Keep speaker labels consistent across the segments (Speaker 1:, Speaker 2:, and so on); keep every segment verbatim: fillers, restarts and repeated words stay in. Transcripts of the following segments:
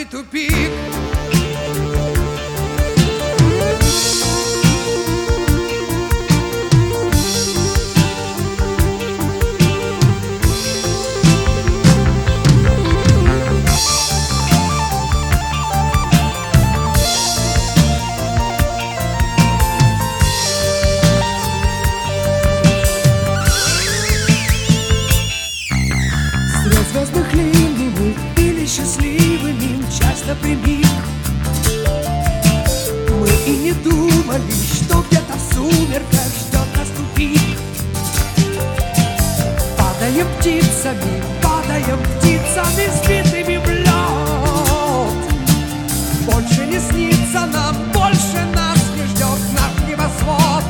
Speaker 1: Внезапный тупик.
Speaker 2: Звездных линий мы были счастливыми, мчась напрямик. Мы и не думали, что где-то в сумерках ждет нас тупик. Падаем птицами, падаем птицами, сбитыми в лед. Больше не снится нам, больше нас не ждет наш небосвод.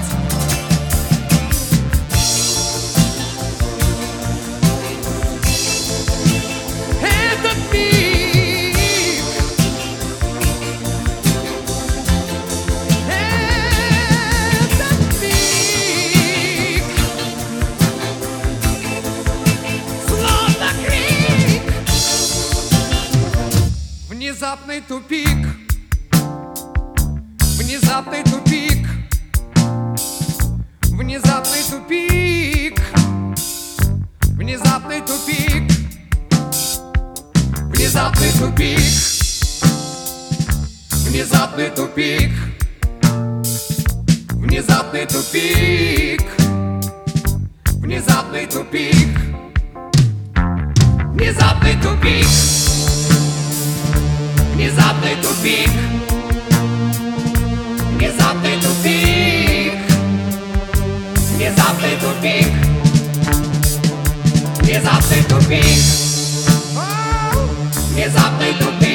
Speaker 1: Внезапный тупик, внезапный тупик, внезапный тупик, внезапный тупик, внезапный тупик, внезапный тупик, внезапный тупик, внезапный тупик, внезапный тупик. Внезапный тупик, внезапный тупик, внезапный тупик, внезапный тупик, внезапный тупик.